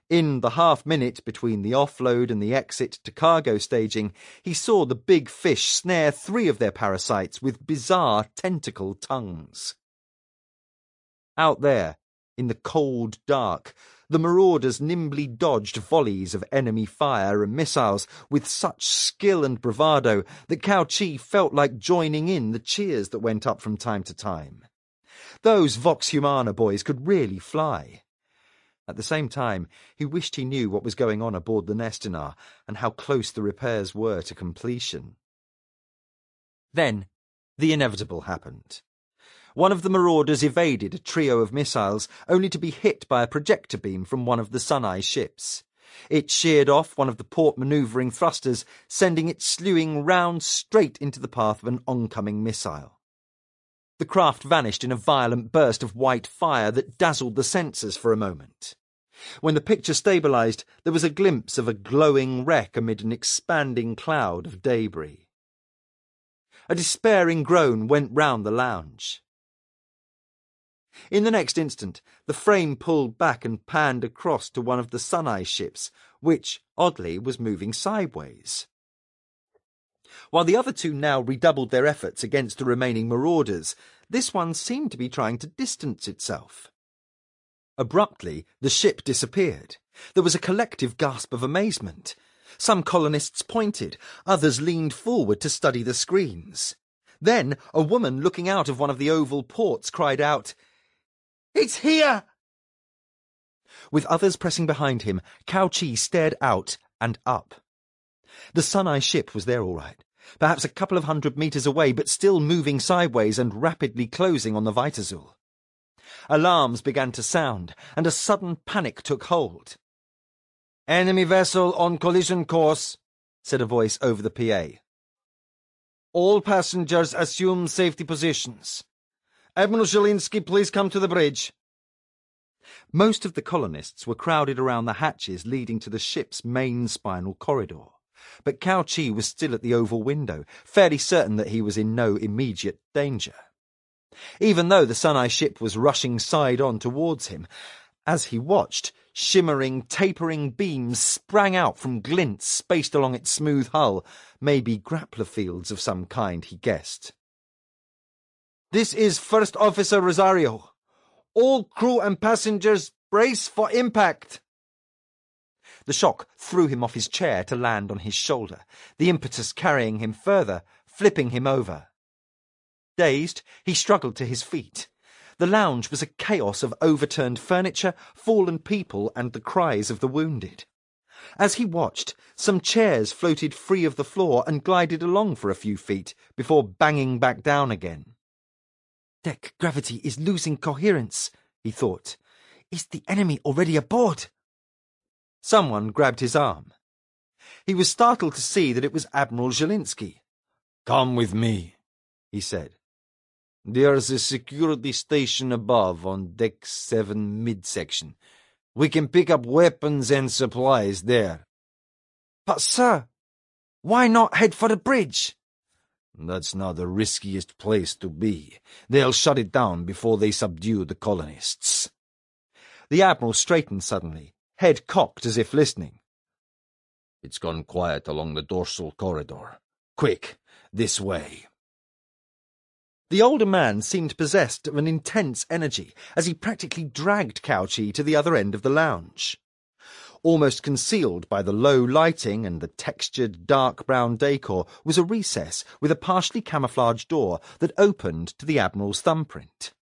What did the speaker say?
In the half-minute between the offload and the exit to cargo staging, he saw the big fish snare 3 of their parasites with bizarre tentacle tongues. Out there, in the cold dark, the marauders nimbly dodged volleys of enemy fire and missiles with such skill and bravado that Cao Chi felt like joining in the cheers that went up from time to time. Those Vox Humana boys could really fly. At the same time, he wished he knew what was going on aboard the Nestinar and how close the repairs were to completion. Then, the inevitable happened. One of the marauders evaded a trio of missiles, only to be hit by a projector beam from one of the Suneye ships. It sheared off one of the port manoeuvring thrusters, sending it slewing round straight into the path of an oncoming missile. The craft vanished in a violent burst of white fire that dazzled the sensors for a moment. When the picture stabilized, there was a glimpse of a glowing wreck amid an expanding cloud of debris. A despairing groan went round the lounge. In the next instant, the frame pulled back and panned across to one of the Suneye ships, which, oddly, was moving sideways. While the other 2 now redoubled their efforts against the remaining marauders, this one seemed to be trying to distance itself. Abruptly, the ship disappeared. There was a collective gasp of amazement. Some colonists pointed, others leaned forward to study the screens. Then a woman looking out of one of the oval ports cried out, "It's here!" With others pressing behind him, Cao Chi stared out and up. The Suneye ship was there all right, perhaps a couple of 100 meters away, but still moving sideways and rapidly closing on the Weiterzuhl. Alarms began to sound, and a sudden panic took hold. "Enemy vessel on collision course," said a voice over the PA. "All passengers assume safety positions. Admiral Zielinski, please come to the bridge." Most of the colonists were crowded around the hatches leading to the ship's main spinal corridor, but Cao Chi was still at the oval window, fairly certain that he was in no immediate danger. Even though the Suneye ship was rushing side-on towards him, as he watched, shimmering, tapering beams sprang out from glints spaced along its smooth hull, maybe grappler fields of some kind, he guessed. "This is First Officer Rosario. All crew and passengers brace for impact." The shock threw him off his chair to land on his shoulder, the impetus carrying him further, flipping him over. Dazed, he struggled to his feet. The lounge was a chaos of overturned furniture, fallen people, and the cries of the wounded. As he watched, some chairs floated free of the floor and glided along for a few feet before banging back down again. "Deck gravity is losing coherence," he thought. "Is the enemy already aboard?" Someone grabbed his arm. He was startled to see that it was Admiral Zielinski. "Come with me," he said. "There's a security station above on deck 7 midsection. We can pick up weapons and supplies there." "But, sir, why not head for the bridge?" "That's not the riskiest place to be. They'll shut it down before they subdue the colonists." The Admiral straightened suddenly, head cocked as if listening. "It's gone quiet along the dorsal corridor. Quick, this way." The older man seemed possessed of an intense energy as he practically dragged Cao Chi to the other end of the lounge. Almost concealed by the low lighting and the textured dark brown decor was a recess with a partially camouflaged door that opened to the Admiral's thumbprint.